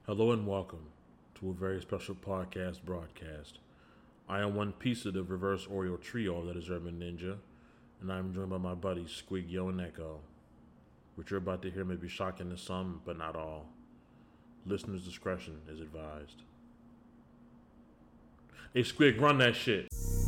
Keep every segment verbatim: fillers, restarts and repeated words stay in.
Hello and welcome to a very special podcast broadcast. I am one piece of the reverse Oreo trio that is Urban Ninja, and I am joined by my buddies Squig, Yo, and Echo. What you're about to hear may be shocking to some, but not all. Listener's discretion is advised. Hey Squig, run that shit.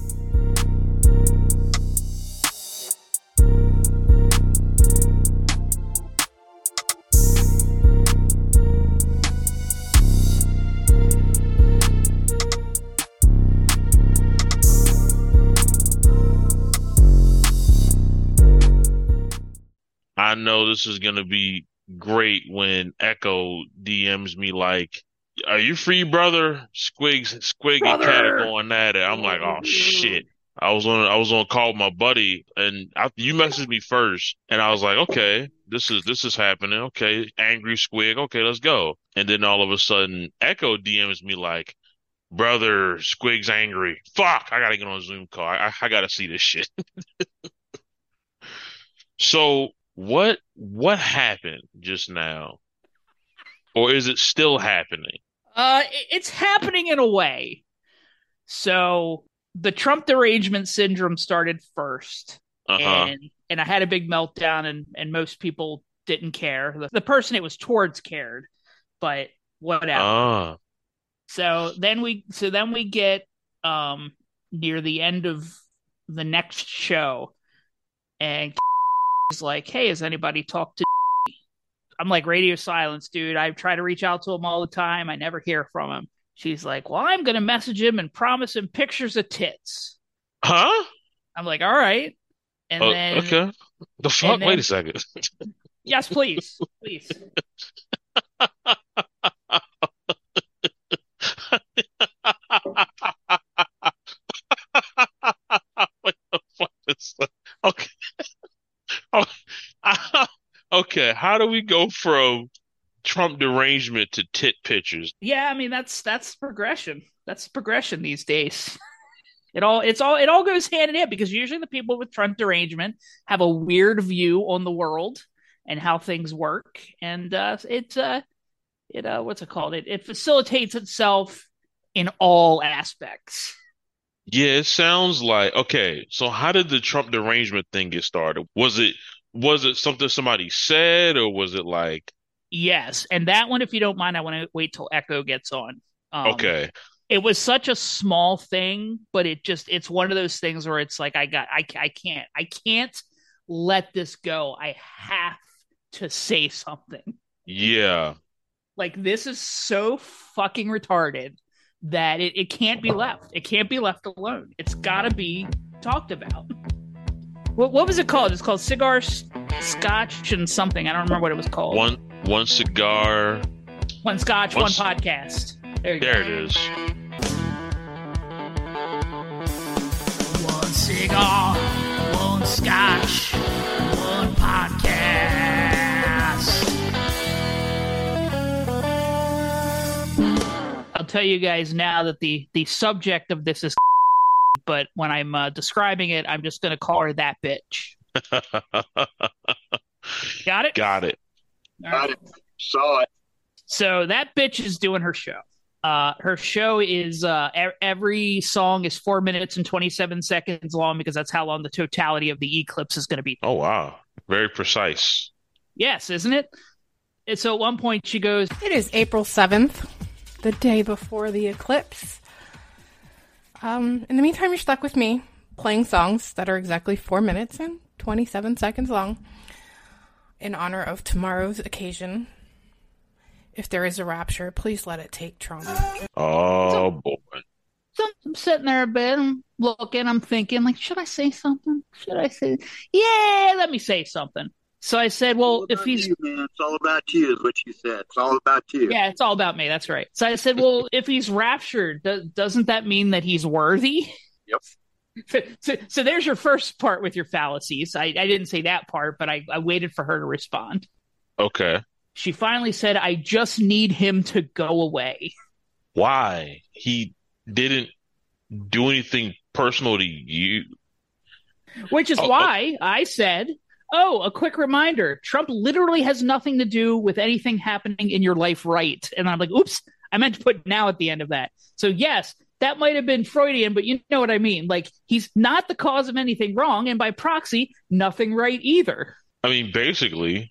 I know this is gonna be great when Echo D Ms me like, "Are you free, brother?" Squigs, Squig and Cat are Brother. going at it. I'm like, "Oh shit!" I was on, I was on call with my buddy, and I, you messaged me first, and I was like, "Okay, this is this is happening. Okay, angry Squig. Okay, let's go." And then all of a sudden, Echo D Ms me like, "Brother, Squig's angry. Fuck! I gotta get on a Zoom call. I, I, I gotta see this shit." So what what happened just now? Or is it still happening? Uh, it- it's happening in a way. So the Trump derangement syndrome started first, Uh-huh. and and I had a big meltdown, and and most people didn't care. The, the person it was towards cared, but whatever. Ah. So then we so then we get um near the end of the next show, and is like, "Hey, has anybody talked to?" I'm like, radio silence, dude. I try to reach out to him all the time. I never hear from him. She's like, "Well, I'm going to message him and promise him pictures of tits." Huh? I'm like, "All right." And Oh, then, okay. The fuck? and Wait a then, second. yes, please, please. What the fuck is that? Okay. Oh, okay. How do we go from Trump derangement to tit pictures? Yeah, I mean, that's that's progression. That's progression these days. It all it's all it all goes hand in hand because usually the people with Trump derangement have a weird view on the world and how things work, and uh, it uh, it uh, what's it called? It it facilitates itself in all aspects. Yeah, it sounds like okay. So how did the Trump derangement thing get started? Was it was it something somebody said, or was it like Yes, and that one, if you don't mind, I want to wait till Echo gets on. Um, okay, it was such a small thing, but it just it's one of those things where it's like I got I I can't I can't let this go. I have to say something. yeah, Like this is so fucking retarded that it, it can't be left. It can't be left alone. It's got to be talked about. What what was it called? It's called Cigar Scotch and something. I don't remember what it was called. one one cigar. One Scotch, One one c- podcast. There you There go. it is. One cigar, one Scotch, one podcast. I'll tell you guys now that the the subject of this is, but when I'm uh, describing it, I'm just going to call her that bitch. Got it? Got it. All right. Got it. Saw it. So that bitch is doing her show. Uh, her show is uh, e- every song is four minutes and twenty-seven seconds long because that's how long the totality of the eclipse is going to be. Oh wow, very precise. Yes, isn't it? And so at one point she goes, It is April seventh, the day before the eclipse. Um, in the meantime, you're stuck with me playing songs that are exactly four minutes and twenty-seven seconds long in honor of tomorrow's occasion. If there is a rapture, please let it take Trump. Oh boy. so I'm sitting there in bed, I'm looking, I'm thinking, like, should I say something? Should I say, yeah, let me say something. So I said, well, if he's, you, man. It's all about you, is what you said. It's all about you. yeah, it's all about me. That's right. So I said, well, if he's raptured, do- doesn't that mean that he's worthy? Yep. So, so, so there's your first part with your fallacies. I, I didn't say that part, but I, I waited for her to respond. Okay. She finally said, I just need him to go away. Why? He didn't do anything personal to you. Which is Oh, oh. why I said, oh, a quick reminder, Trump literally has nothing to do with anything happening in your life, right? And I'm like, oops, I meant to put now at the end of that. So yes, that might have been Freudian, but you know what I mean. Like, he's not the cause of anything wrong, and by proxy, nothing right either. I mean, basically,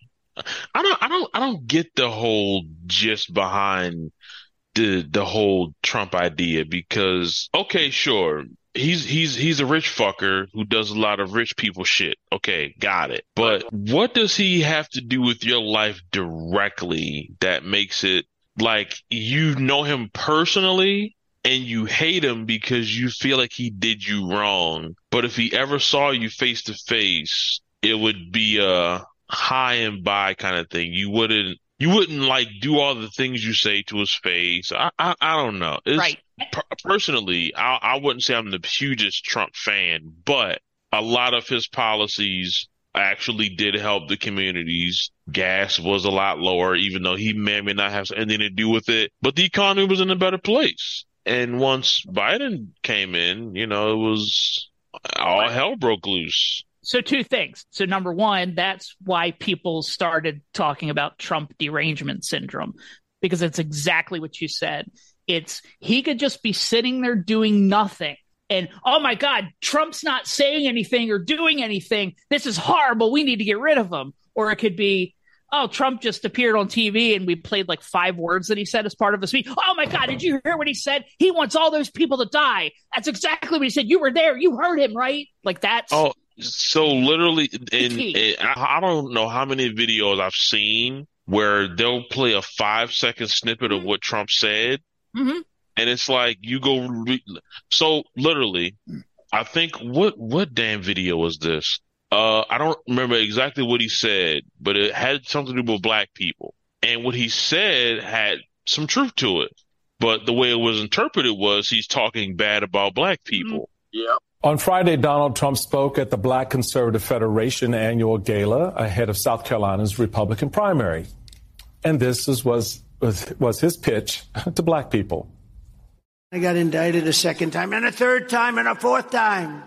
I don't, I don't, I don't get the whole gist behind the the whole Trump idea because, okay, sure, he's he's he's a rich fucker who does a lot of rich people shit. Okay, got it. But what does he have to do with your life directly that makes it like you know him personally and you hate him because you feel like he did you wrong? But if he ever saw you face to face, it would be a high and by kind of thing. You wouldn't. You wouldn't like do all the things you say to his face. I I, I don't know. It's, right. Per- personally, I, I wouldn't say I'm the hugest Trump fan, but a lot of his policies actually did help the communities. Gas was a lot lower, even though he may or may not have anything to do with it. But the economy was in a better place. And once Biden came in, you know, it was all hell broke loose. So two things. So number one, that's why people started talking about Trump derangement syndrome, because it's exactly what you said. It's he could just be sitting there doing nothing. And, oh, my God, Trump's not saying anything or doing anything. This is horrible. We need to get rid of him. Or it could be, oh, Trump just appeared on T V and we played like five words that he said as part of a speech. Oh, my God, did you hear what he said? He wants all those people to die. That's exactly what he said. You were there. You heard him, right? Like that's. Oh. So literally, and, and I, I don't know how many videos I've seen where they'll play a five second snippet mm-hmm. of what Trump said. Mm-hmm. And it's like you go. Re- so literally, I think what, what damn video was this? Uh, I don't remember exactly what he said, but it had something to do with black people. And what he said had some truth to it. But the way it was interpreted was he's talking bad about black people. Mm-hmm. Yeah. On Friday, Donald Trump spoke at the Black Conservative Federation annual gala ahead of South Carolina's Republican primary. And this is, was, was, was his pitch to black people. I got indicted a second time and a third time and a fourth time.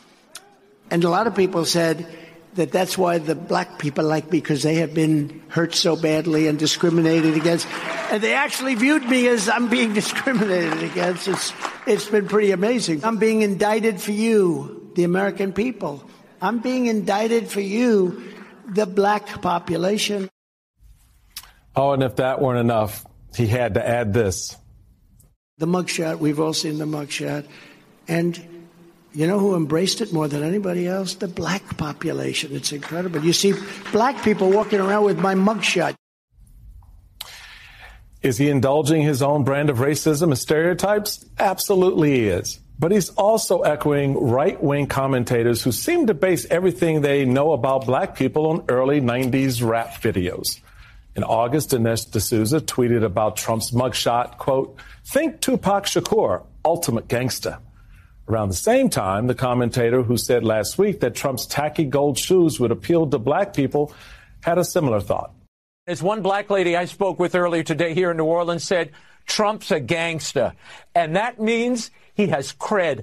And a lot of people said that that's why the black people like me, because they have been hurt so badly and discriminated against. And they actually viewed me as I'm being discriminated against. It's, it's been pretty amazing. I'm being indicted for you, the American people. I'm being indicted for you, the black population. Oh, and if that weren't enough, he had to add this. The mugshot, we've all seen the mugshot. And you know who embraced it more than anybody else? The black population. It's incredible. You see black people walking around with my mugshot. Is he indulging his own brand of racism and stereotypes? Absolutely he is. But he's also echoing right-wing commentators who seem to base everything they know about black people on early nineties rap videos. In August, Dinesh D'Souza tweeted about Trump's mugshot, quote, "Think Tupac Shakur, ultimate gangster." Around the same time, the commentator who said last week that Trump's tacky gold shoes would appeal to black people had a similar thought. As one black lady I spoke with earlier today here in New Orleans said, Trump's a gangster, and that means he has cred.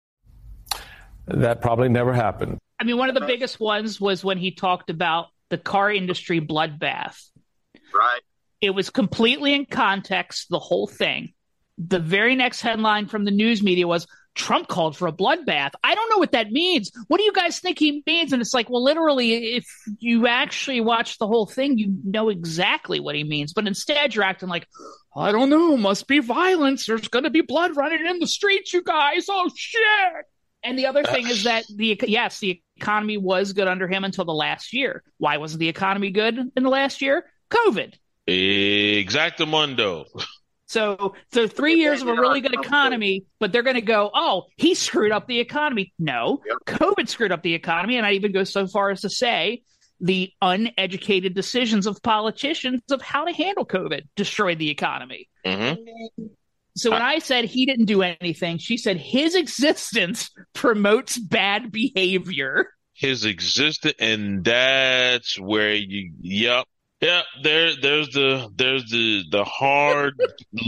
That probably never happened. I mean, one of the biggest ones was when he talked about the car industry bloodbath. Right. It was completely in context, the whole thing. The very next headline from the news media was, Trump called for a bloodbath. I don't know what that means. What do you guys think he means? And it's like, well, literally, if you actually watch the whole thing, you know exactly what he means. But instead, you're acting like, I don't know, must be violence. There's going to be blood running in the streets, you guys. Oh, shit. And the other thing is that, the yes, the economy was good under him until the last year. Why wasn't the economy good in the last year? COVID. Exactamundo. So, so three years of a really good economy, but they're going to go, oh, he screwed up the economy. No, yep. COVID screwed up the economy. And I even go so far as to say the uneducated decisions of politicians of how to handle COVID destroyed the economy. Mm-hmm. So when I said he didn't do anything, she said his existence promotes bad behavior. His existence, and that's where you, yep. Yeah, there, there's the, there's the, the hard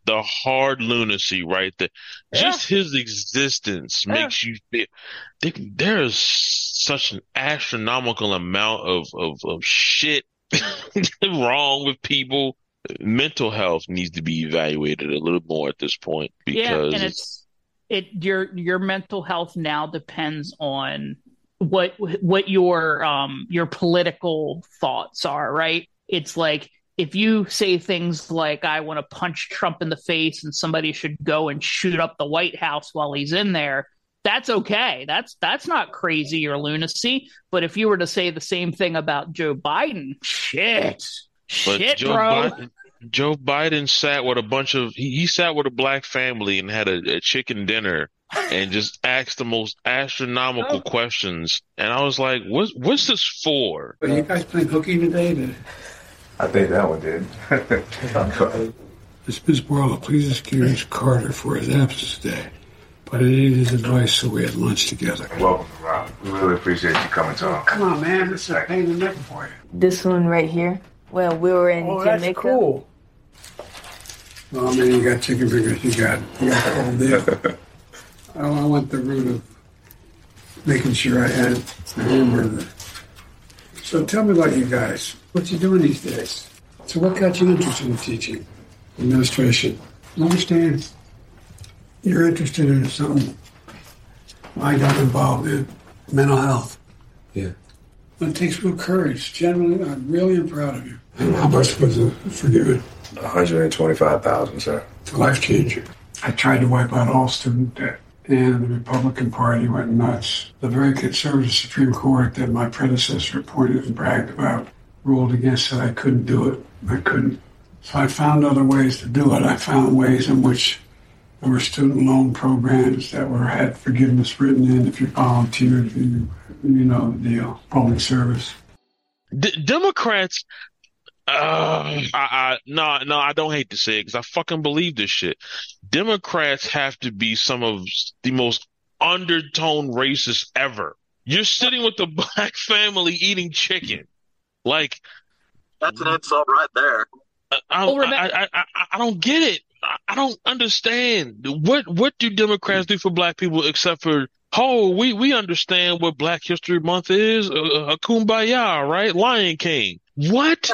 the hard lunacy right there. Yeah. Just his existence Yeah. makes you feel there is such an astronomical amount of, of, of shit wrong with people. Mental health needs to be evaluated a little more at this point because yeah, and it's it your your mental health now depends on what what your um your political thoughts are, right? It's like if you say things like I want to punch Trump in the face and somebody should go and shoot up the White House while he's in there, that's okay. That's that's not crazy or lunacy. But if you were to say the same thing about Joe Biden, shit. But Shit, Joe bro. Biden, Joe Biden sat with a bunch of he, he sat with a black family and had a, a chicken dinner and just asked the most astronomical Oh. questions. And I was like, "What's what's this for?" Are you guys playing hooky today? To... I think that one did. Miz Boyle, please excuse Carter for his absence today, but I needed his advice, so we had lunch together. Welcome, Rob. We really appreciate you coming to him. Come on, man. This is a pain in the neck for you. This one right here. Well, we were in Oh, Jamaica. that's cool. Well, man, you got chicken fingers. You got, you got the whole deal. I, I went the route of making sure I had the hamburger. So tell me about you guys. What you doing these days? So what got you interested in teaching? Administration. I understand you're interested in something I got involved in. Mental health. Yeah. But it takes real courage. Generally, I really am proud of you. And how much was the forgiven? one hundred twenty-five thousand, sir. It's a life changer. I tried to wipe out all student debt, and the Republican Party went nuts. The very conservative Supreme Court that my predecessor appointed and bragged about ruled against it. I couldn't do it. I couldn't. So I found other ways to do it. I found ways in which there were student loan programs that were had forgiveness written in if you volunteered, if you, you know the deal, public service. D- Democrats, uh, I, I no, no, I don't hate to say it because I fucking believe this shit. Democrats have to be some of the most undertone racist ever. You're sitting with the black family eating chicken, like That's an insult right there. I, I, Well, remember- I, I, I, I don't get it. I, I don't understand. What what do Democrats do for black people except for, oh, we, we understand what Black History Month is, uh, uh, Kumbaya, right? Lion King. What?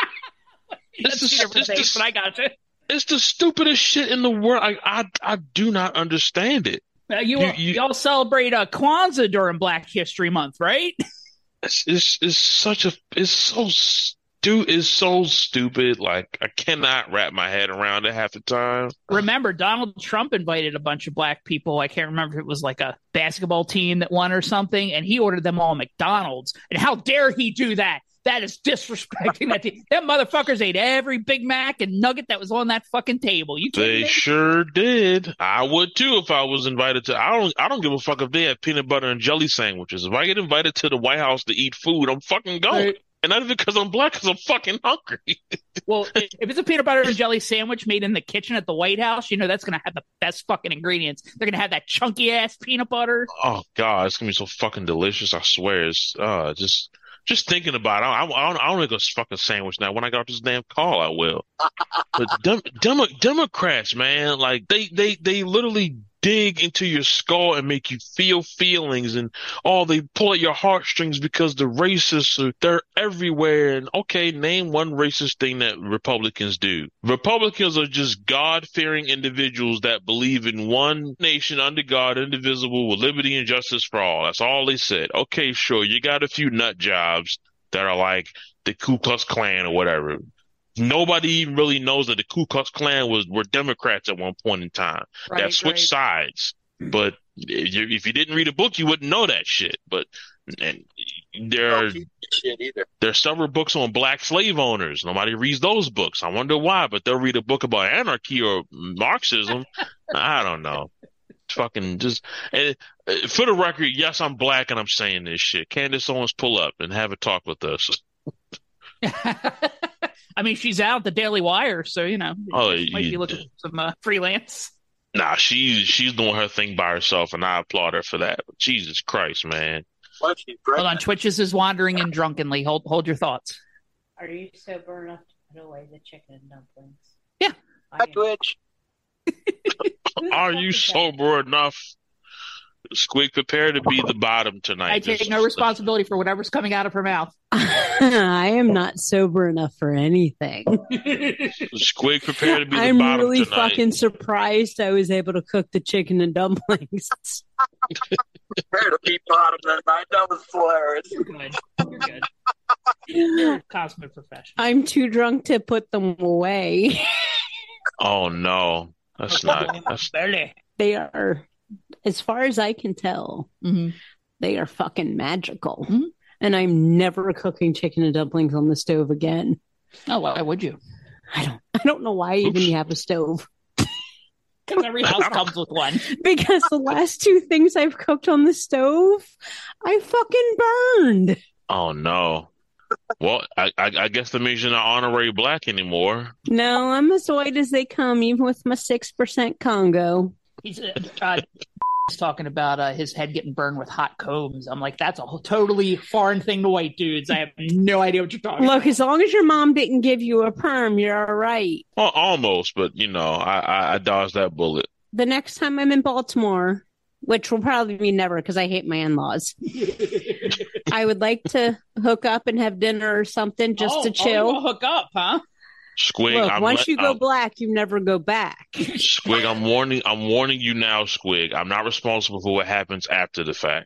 That's It's two the- different it's the- things, but I got you. It's the stupidest shit in the world. I I, I do not understand it. Uh, you, You- you- y'all celebrate uh, Kwanzaa during Black History Month, right? It's it's, it's such a it's so stu it's so stupid. Like I cannot wrap my head around it half the time. Remember, Donald Trump invited a bunch of black people. I can't remember if it was like a basketball team that won or something, and he ordered them all McDonald's. And how dare he do that? That is disrespecting that team. Them motherfuckers ate every Big Mac and nugget that was on that fucking table. You kidding They me? sure did. I would too if I was invited to. I don't. I don't give a fuck if they have peanut butter and jelly sandwiches. If I get invited to the White House to eat food, I'm fucking going. Right. And not even because I'm black, because I'm fucking hungry. Well, if it's a peanut butter and jelly sandwich made in the kitchen at the White House, you know that's going to have the best fucking ingredients. They're going to have that chunky ass peanut butter. Oh God, it's gonna be so fucking delicious. I swear. It's uh just. Just thinking about it, I, I, I don't, I don't make a fucking sandwich now. When I get off this damn call, I will. But dem, Demo, Democrats, man, like they, they, they literally dig into your skull and make you feel feelings, and oh, they pull at your heartstrings because the racists are they're everywhere. And okay, name one racist thing that Republicans do. Republicans are just God-fearing individuals that believe in one nation under God, indivisible, with liberty and justice for all. That's all they said. Okay, sure, you got a few nut jobs that are like the Ku Klux Klan or whatever. Nobody even really knows that the Ku Klux Klan was were Democrats at one point in time Right, that switched right. sides. But if you, if you didn't read a book, you wouldn't know that shit. But and there are Don't keep this shit either. there are several books on black slave owners. Nobody reads those books. I wonder why. But they'll read a book about anarchy or Marxism. I don't know. Fucking just and uh, for the record, yes, I'm black and I'm saying this shit. Candace Owens, pull up and have a talk with us. I mean, she's out at the Daily Wire, so you know, Oh, she might you- be looking for some uh, freelance. Nah, she's she's doing her thing by herself, and I applaud her for that. But Jesus Christ, man. What, she's Hold on, pregnant? Twitches is wandering in drunkenly. Hold hold your thoughts. Are you sober enough to put away the chicken and dumplings? Yeah. I Hi, am. Twitch. Are you sober enough? Squig, prepare to be the bottom tonight. I take no responsibility for whatever's coming out of her mouth. I am not sober enough for anything. Squig, prepare to be the I'm bottom really tonight. fucking surprised I was able to cook the chicken and dumplings. Prepare to be bottom tonight. That was hilarious. You're good. You're good. You're a consummate professional. I'm too drunk to put them away. Oh no, that's not. That's... They are, as far as I can tell, mm-hmm. they are fucking magical. Mm-hmm. And I'm never cooking chicken and dumplings on the stove again. Oh, why would you? I don't. I don't know why even you have a stove. Because every house comes with one. Because the last two things I've cooked on the stove, I fucking burned. Oh no. Well, I, I, I guess that means you're not honorary black anymore. No, I'm as white as they come, even with my six percent Congo. He's uh, uh, talking about uh, his head getting burned with hot combs. I'm like, that's a whole, totally foreign thing to white dudes. I have no idea what you're talking Look, about. as long as your mom didn't give you a perm, you're all right. Well, almost, but you know, I, I, I dodged that bullet. The next time I'm in Baltimore, which will probably be never because I hate my in-laws, I would like to hook up and have dinner or something just oh, to chill. Oh, hook up, huh? Squig, Look, I'm once let, you go I'm, black, you never go back. Squig, I'm warning. I'm warning you now, Squig. I'm not responsible for what happens after the fact.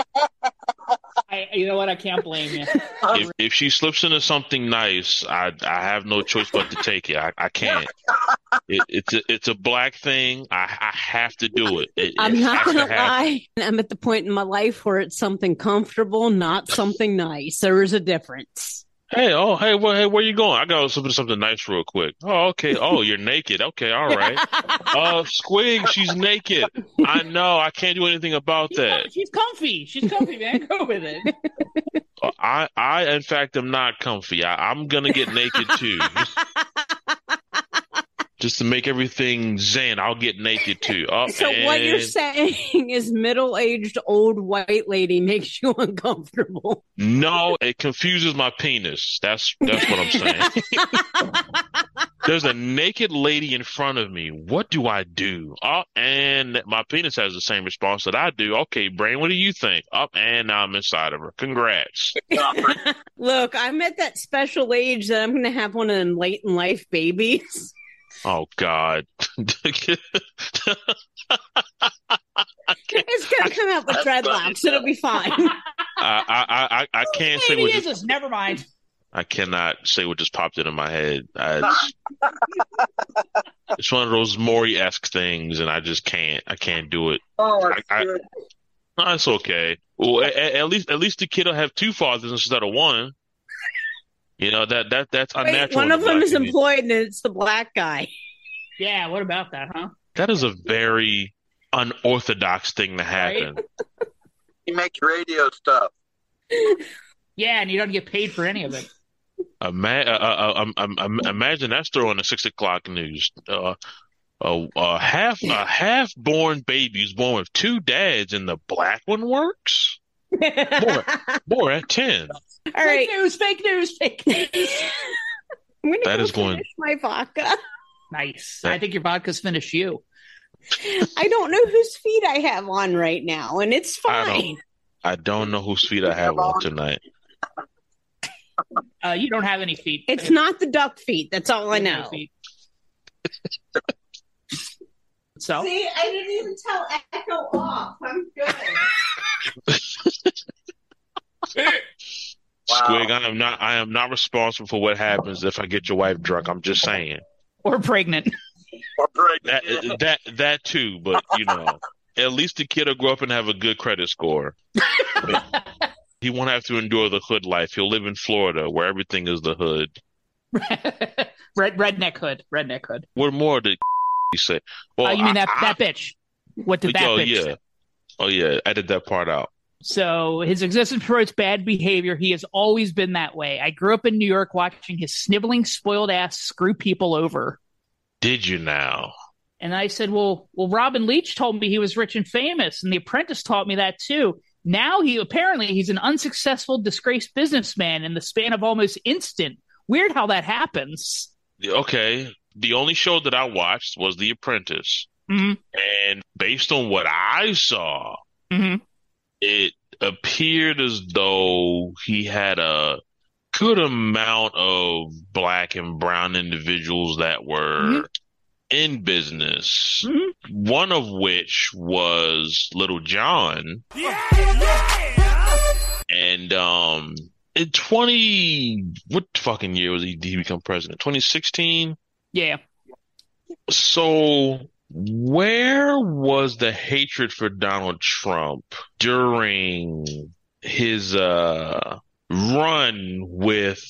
I, you know what? I can't blame you. If, if she slips into something nice, I I have no choice but to take it. I, I can't. It, it's a, it's a black thing. I I have to do it. it I'm it not has going to to happen. lie. I'm at the point in my life where it's something comfortable, not something nice. There is a difference. Hey, oh, hey, well, hey, where you going? I gotta slip into something nice real quick. Oh, okay. Oh, you're naked. Okay, all right. Uh, Squig, she's naked. I know. I can't do anything about She's, that. she's comfy. She's comfy, man. Go with it. I, I, in fact, am not comfy. I, I'm gonna get naked too. Just to make everything zen, I'll get naked too. Oh, So and... what you're saying is middle-aged old white lady makes you uncomfortable. No, it confuses my penis. That's that's what I'm saying. There's a naked lady in front of me. What do I do? Oh, and my penis has the same response that I do. Okay, brain, what do you think? Up, oh, and now I'm inside of her. Congrats. Look, I'm at that special age that I'm going to have one of them late in life babies. Oh God. It's gonna come out with dreadlocks. It'll be fine. I I I, I can't say what is just, this? Never mind. I cannot say what just popped into my head. I, it's, it's one of those Maury-esque things, and I just can't. I can't do it. Oh, I, I, no, it's okay. Well, at, at least at least the kid will have two fathers instead of one. You know, that that that's Wait, unnatural. one of them is community. employed, and it's the black guy. Yeah, what about that, huh? That is a very unorthodox thing to happen. Right? You make radio stuff. Yeah, and you don't get paid for any of it. Ima- uh, uh, um, um, um, imagine that's throwing the six o'clock news. Uh, a, a half a half born baby is born with two dads, and the black one works. Boy, boy, at ten. All fake right. news, fake news, fake news. I'm gonna That go is going- finish my vodka. Nice. I think your vodka's finished you. I don't know whose feet I have on right now, and it's I fine. don't. I don't know whose feet I have on tonight. Uh, you don't have any feet. It's not the duck feet. That's all I know. Feet. So See, I didn't even tell Echo off. I'm good. Squig, I am not. I am not responsible for what happens if I get your wife drunk. I'm just saying. or pregnant. Or pregnant. That that that too, but you know, at least the kid will grow up and have a good credit score. He won't have to endure the hood life. He'll live in Florida, where everything is the hood. Red redneck hood, redneck hood. What more did he say? Well, Oh, you mean I- that I- that bitch? What did that oh bitch yeah, say? oh yeah. I did that part out. So his existence promotes bad behavior. He has always been that way. I grew up in New York watching his sniveling, spoiled ass screw people over. Did you now? And I said, well, well, Robin Leach told me he was rich and famous, and The Apprentice taught me that too. Now he apparently he's an unsuccessful, disgraced businessman in the span of almost instant. Weird how that happens. Okay, the only show that I watched was The Apprentice. Mm-hmm. And based on what I saw, mm-hmm. it appeared as though he had a good amount of black and brown individuals that were mm-hmm. in business, mm-hmm. one of which was Little John. Yeah, yeah. And um, in twenty, what fucking year was he, did he become president? twenty sixteen? Yeah. So where was the hatred for Donald Trump during his uh, run with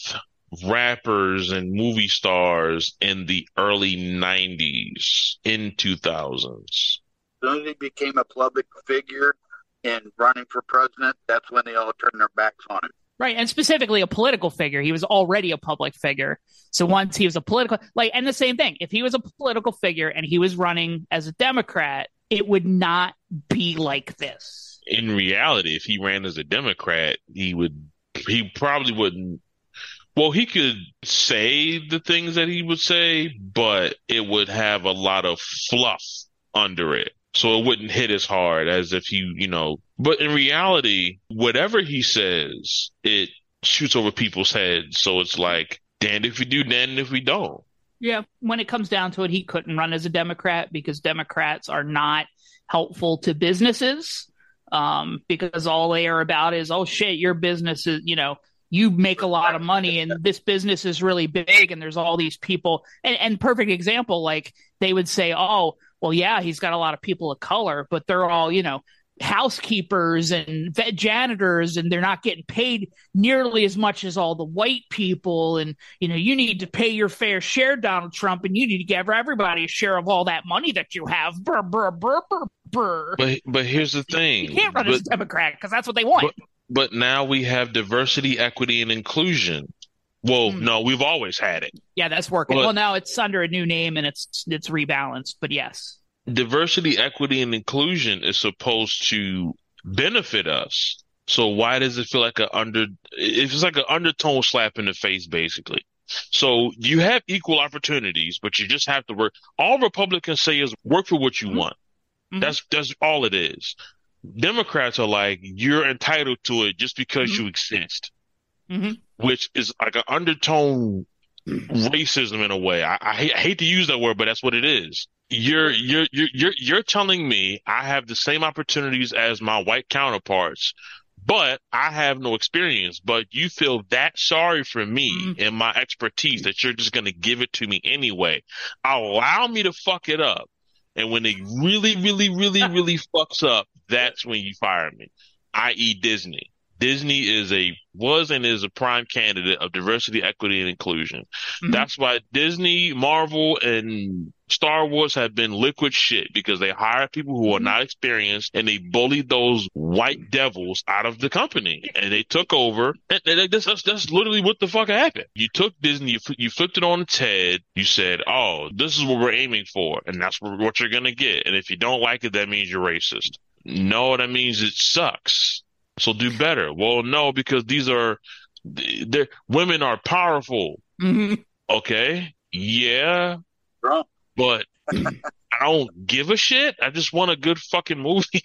rappers and movie stars in the early nineties, in two thousands? As soon as he became a public figure and running for president, that's when they all turned their backs on him. Right, and specifically a political figure. He was already a public figure. So once he was a political, like, and the same thing, if he was a political figure and he was running as a Democrat, it would not be like this. In reality, if he ran as a Democrat, he would, he probably wouldn't, well, he could say the things that he would say, but it would have a lot of fluff under it. So it wouldn't hit as hard as if he, you know, but in reality, whatever he says, it shoots over people's heads. So it's like, damned if we do, damned if we don't. Yeah. When it comes down to it, he couldn't run as a Democrat because Democrats are not helpful to businesses, um, because all they are about is, oh, shit, your business is, you know, you make a lot of money and this business is really big and there's all these people. And, and perfect example, like they would say, oh, well, yeah, he's got a lot of people of color, but they're all, you know, housekeepers and vet janitors, and they're not getting paid nearly as much as all the white people. And, you know, you need to pay your fair share, Donald Trump, and you need to give everybody a share of all that money that you have. Brr, brr, brr, brr, brr. But, but here's the thing. You can't run but, as a Democrat because that's what they want. But, but now we have diversity, equity, and inclusion. Well, mm. no, we've always had it. Yeah, that's working. But, well, now it's under a new name and it's it's rebalanced, but yes. Diversity, equity, and inclusion is supposed to benefit us. So why does it feel like a under? It's like an undertone slap in the face, basically. So you have equal opportunities, but you just have to work. All Republicans say is work for what you mm-hmm. want. Mm-hmm. That's that's all it is. Democrats are like, you're entitled to it just because mm-hmm. you exist, mm-hmm. which is like an undertone racism in a way. I, I, hate, I hate to use that word, but that's what it is. You're you're you're you're you're telling me I have the same opportunities as my white counterparts, but I have no experience. But you feel that sorry for me mm-hmm. and my expertise that you're just going to give it to me anyway. Allow me to fuck it up, and when it really, really, really, really fucks up, that's when you fire me. that is, Disney. Disney is a was and is a prime candidate of diversity, equity, and inclusion. Mm-hmm. That's why Disney, Marvel, and Star Wars have been liquid shit, because they hire people who are not experienced and they bullied those white devils out of the company, and they took over. And, and that's, that's, that's literally what the fuck happened. You took Disney, you, you flipped it on its head. You said, "Oh, this is what we're aiming for, and that's what, what you're gonna get. And if you don't like it, that means you're racist." No, that means it sucks. So do better. Well, no, because these are, they're, women are powerful. Mm-hmm. Okay. Yeah. Bro. But I don't give a shit. I just want a good fucking movie.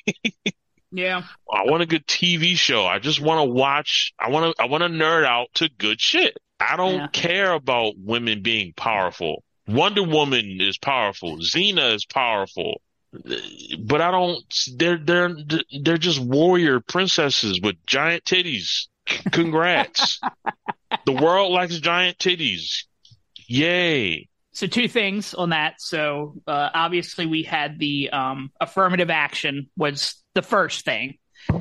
Yeah. I want a good T V show. I just want to watch. I want to, I want to nerd out to good shit. I don't yeah. care about women being powerful. Wonder Woman is powerful. Xena is powerful. But I don't. They're they're they're just warrior princesses with giant titties. Congrats. The world likes giant titties. Yay. So two things on that. So uh, obviously we had the um, affirmative action was the first thing,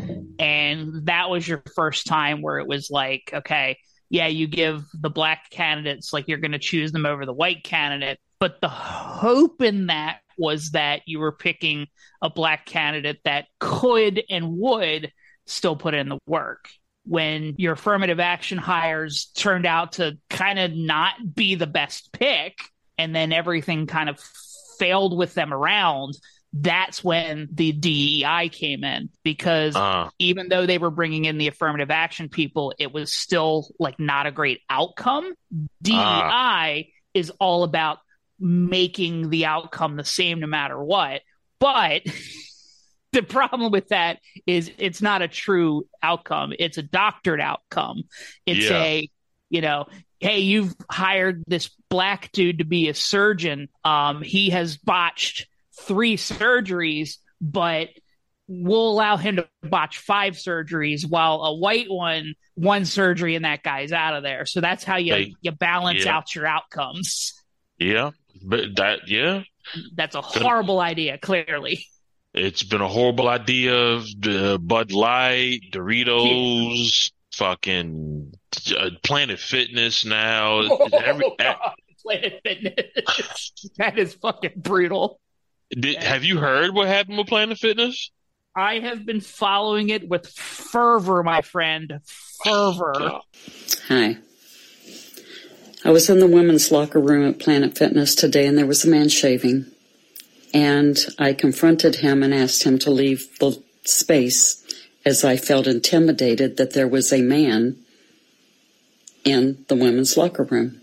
and that was your first time where it was like, okay, yeah, you give the black candidates, like you're going to choose them over the white candidate, but the hope in that was that you were picking a black candidate that could and would still put in the work. When your affirmative action hires turned out to kind of not be the best pick, and then everything kind of failed with them around, that's when the D E I came in. Because uh. even though they were bringing in the affirmative action people, it was still like not a great outcome. D E I uh. is all about making the outcome the same no matter what. But the problem with that is it's not a true outcome. It's a doctored outcome. It's Yeah. a, you know, hey, you've hired this black dude to be a surgeon. Um, he has botched three surgeries, but we'll allow him to botch five surgeries, while a white one, one surgery and that guy's out of there. So that's how you They- you balance yeah. out your outcomes. Yeah, but that yeah, That's a horrible idea, clearly. it's been a horrible idea. Uh, Bud Light, Doritos, fucking uh, Planet Fitness now. Every, Oh, God. Planet Fitness. That is fucking brutal. did, have you heard what happened with Planet Fitness? I have been following it with fervor, my friend. Fervor. Hi. I was in the women's locker room at Planet Fitness today, and there was a man shaving. And I confronted him and asked him to leave the space, as I felt intimidated that there was a man in the women's locker room.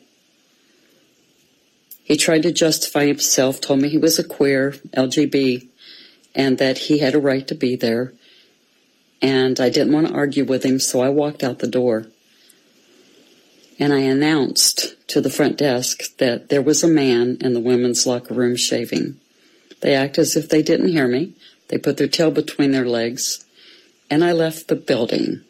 He tried to justify himself, told me he was a queer, L G B, and that he had a right to be there. And I didn't want to argue with him, so I walked out the door. And I announced to the front desk that there was a man in the women's locker room shaving. They acted as if they didn't hear me. They put their tail between their legs, and I left the building.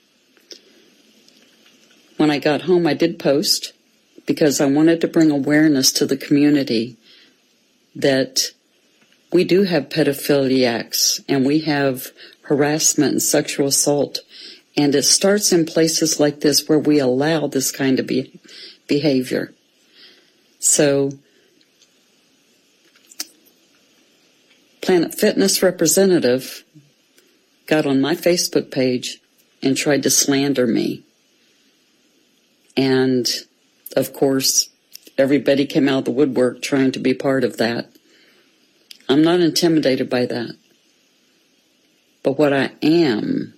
When I got home, I did post, because I wanted to bring awareness to the community that we do have pedophiliacs, and we have harassment and sexual assault. And it starts in places like this where we allow this kind of be- behavior. So, Planet Fitness representative got on my Facebook page and tried to slander me. And, of course, everybody came out of the woodwork trying to be part of that. I'm not intimidated by that. But what I am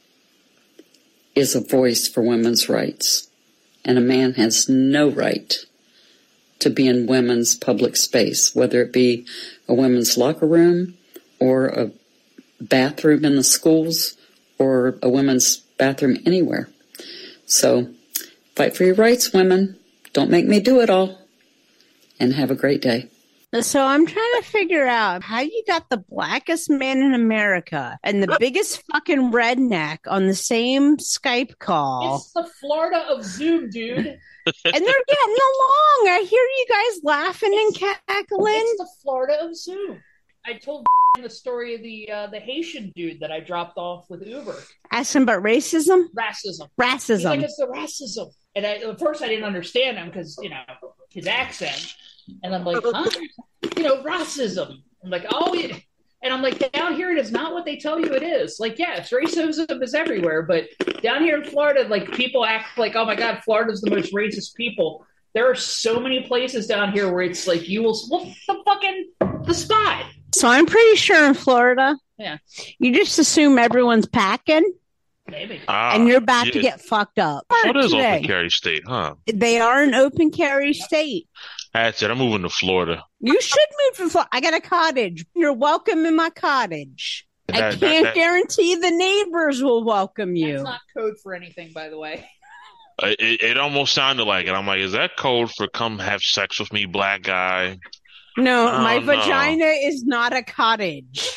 is a voice for women's rights. And a man has no right to be in women's public space, whether it be a women's locker room or a bathroom in the schools or a women's bathroom anywhere. So fight for your rights, women. Don't make me do it all. And have a great day. So I'm trying to figure out how you got the blackest man in America and the biggest fucking redneck on the same Skype call. It's the Florida of Zoom, dude. And they're getting along. I hear you guys laughing and cackling. It's the Florida of Zoom. I told the story of the uh, the Haitian dude that I dropped off with Uber. Ask him about racism? Racism. Racism. He's like, it's the racism. And I, at first I didn't understand him because, you know, his accent. And I'm like, huh? You know, racism. I'm like, oh, yeah. And I'm like, down here it is not what they tell you it is. Like, yes, racism is everywhere, but down here in Florida, like, people act like, oh my God, Florida's the most racist people. There are so many places down here where it's like, you will, what's the fucking, the spot? So I'm pretty sure in Florida, Yeah, you just assume everyone's packing maybe. Ah, and you're about yeah. to get fucked up. What is Today. open carry state, huh? They are an open carry state. That's it. I'm moving to Florida. You should move to Florida. I got a cottage. You're welcome in my cottage. I That- that- can't that- guarantee the neighbors will welcome That's you. not code for anything, by the way. It, it almost sounded like it. I'm like, is that code for come have sex with me, black guy? No, Oh, my no. vagina is not a cottage.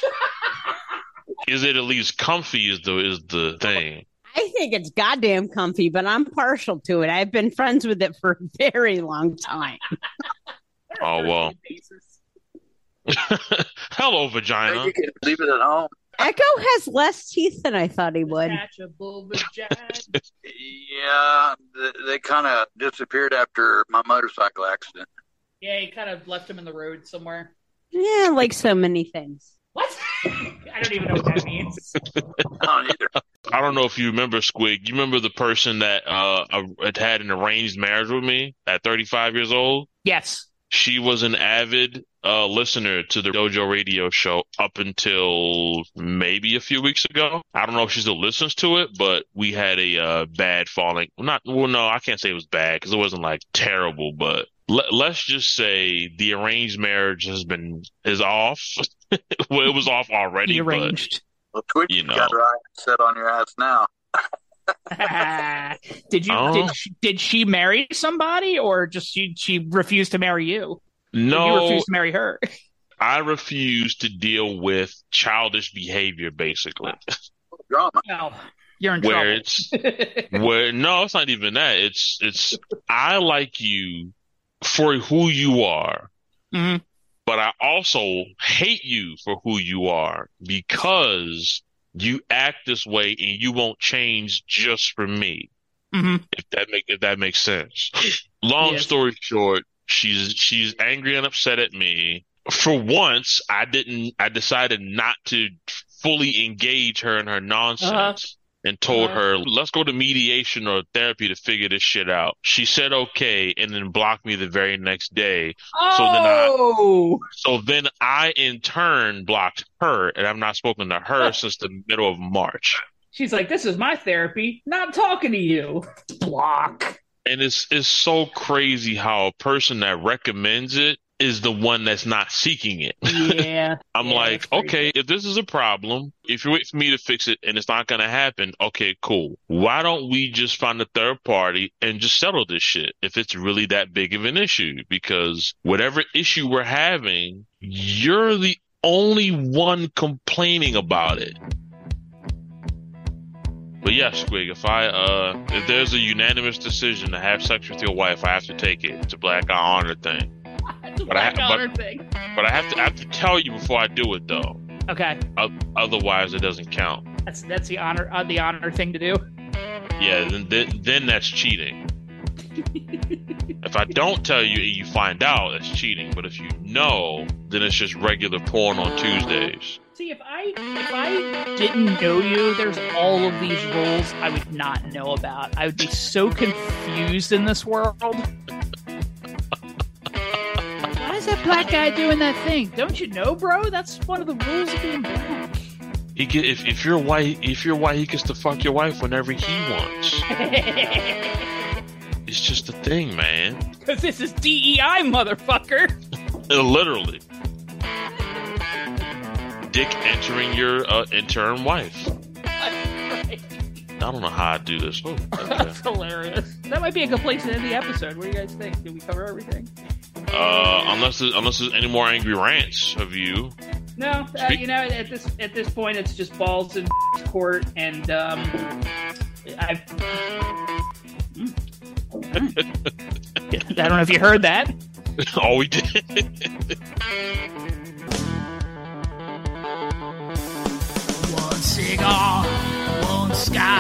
Is it at least comfy? Is the is the thing? I think it's goddamn comfy, but I'm partial to it. I've been friends with it for a very long time. Oh well. Hello, vagina. You can leave it at home. Echo has less teeth than I thought he would. Detachable vagina. Yeah, they, they kind of disappeared after my motorcycle accident. Yeah, he kind of left him in the road somewhere. Yeah, like so many things. What? I don't even know what that means. I don't either. I don't know if you remember Squig. You remember the person that uh had had an arranged marriage with me at thirty-five years old? Yes. She was an avid uh listener to the Dojo Radio show up until maybe a few weeks ago. I don't know if she still listens to it, but we had a uh, bad falling. Not well, no, I can't say it was bad because it wasn't like terrible, but let, let's just say the arranged marriage has been is off. Well, it was off already. The arranged. Well, Twitch You know. got her eye set on your ass now. did you Oh. did she, did she marry somebody, or just she she refused to marry you? Or, Or you no, refused to marry her. I refuse to deal with childish behavior, basically. Drama. Well, you're in Where trouble. it's where no, it's not even that. It's it's I like you for who you are, Mhm. but I also hate you for who you are because you act this way and you won't change just for me. Mhm. If that make if that makes sense. Long Yes. story short, she's she's angry and upset at me. For once, I didn't. I decided not to fully engage her in her nonsense. Uh-huh. And told Uh-huh. her, let's go to mediation or therapy to figure this shit out. She said okay, and then blocked me the very next day. So then I, Oh, so then I in turn blocked her, and I've not spoken to her since the middle of March. she's like, this is my therapy. Not talking to you. Block. And it's it's so crazy how a person that recommends it is the one that's not seeking it. Yeah. I'm Yeah, like, that's crazy. okay, if this is a problem, if you wait for me to fix it and it's not going to happen, okay, cool. Why don't we just find a third party and just settle this shit if it's really that big of an issue? Because whatever issue we're having, you're the only one complaining about it. But yeah, Squig, if I uh if there's a unanimous decision to have sex with your wife, I have to take it. It's a black eye honor thing. It's a But I- black but- honor thing. But I have to I have to tell you before I do it though. Okay, O- otherwise, it doesn't count. that's that's the honor uh, the honor thing to do. Yeah, then then, then that's cheating. If I don't tell you and you find out, it's cheating. But if you know, then it's just regular porn on Tuesdays. See, if I if I didn't know you, there's all of these rules I would not know about. I would be so confused in this world. Why is that black guy doing that thing? Don't you know, bro? That's one of the rules of being black. He get if if you're white, if you're white, he gets to fuck your wife whenever he wants. It's just a thing, man. Because this is D E I, motherfucker. Uh, Literally, dick entering your uh, intern wife. Right. I don't know how I do this. Oh, okay. That's hilarious. That might be a good place to end the episode. What do you guys think? Did we cover everything? Uh, unless there's, unless there's any more angry rants of you. No, uh, Speak- you know, at this at this point, it's just balls in court, and um, I've. Mm. I don't know if you heard that. Oh, we did. One cigar, one sky.